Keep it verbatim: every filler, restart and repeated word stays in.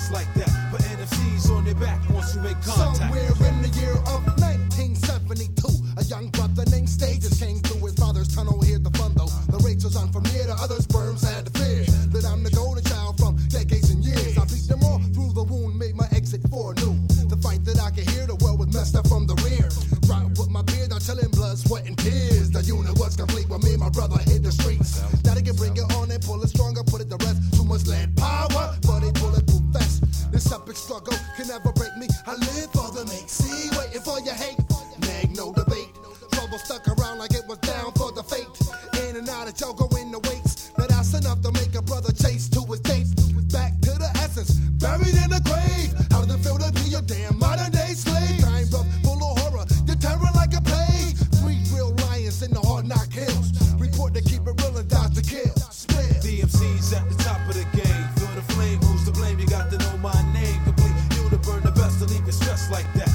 just like that. But N F C's on their back once you make contact. Somewhere in the year of nineteen seventy-two, a young brother named Stages came through his father's tunnel. Here's the fun though, the rates was on from near to other sperms had to fear that I'm the golden child from decades and years. I beat them all through the wound, made my exit for noon. The fight that I could hear, the world was messed up from the rear. Right with my beard, I'm chilling, blood, sweat, and tears. The unit was complete when me and my brother hit the streets. Now they can bring it on and pull it stronger, put it to rest. Too much lead power, but a bulletproof vest. This epic struggle can never break me. I live for the make. See, waiting for your hate. Nag, no debate. Trouble stuck around like it was down for the fate. In and out of jail, go in the weights. Now that's enough to make a brother chase to his dates. Back to the essence, buried in the grave. How does it feel to be a damn modern day slave? Time rough, full of horror, you're terror like a plague. Three real lions in the hard knock hills. Report to keep it real and dodge to kill. Split. D M C's at the top of the game. Feel the flame, who's to blame? You got to know my name. Complete, you to burn the best to leave it stressed like that.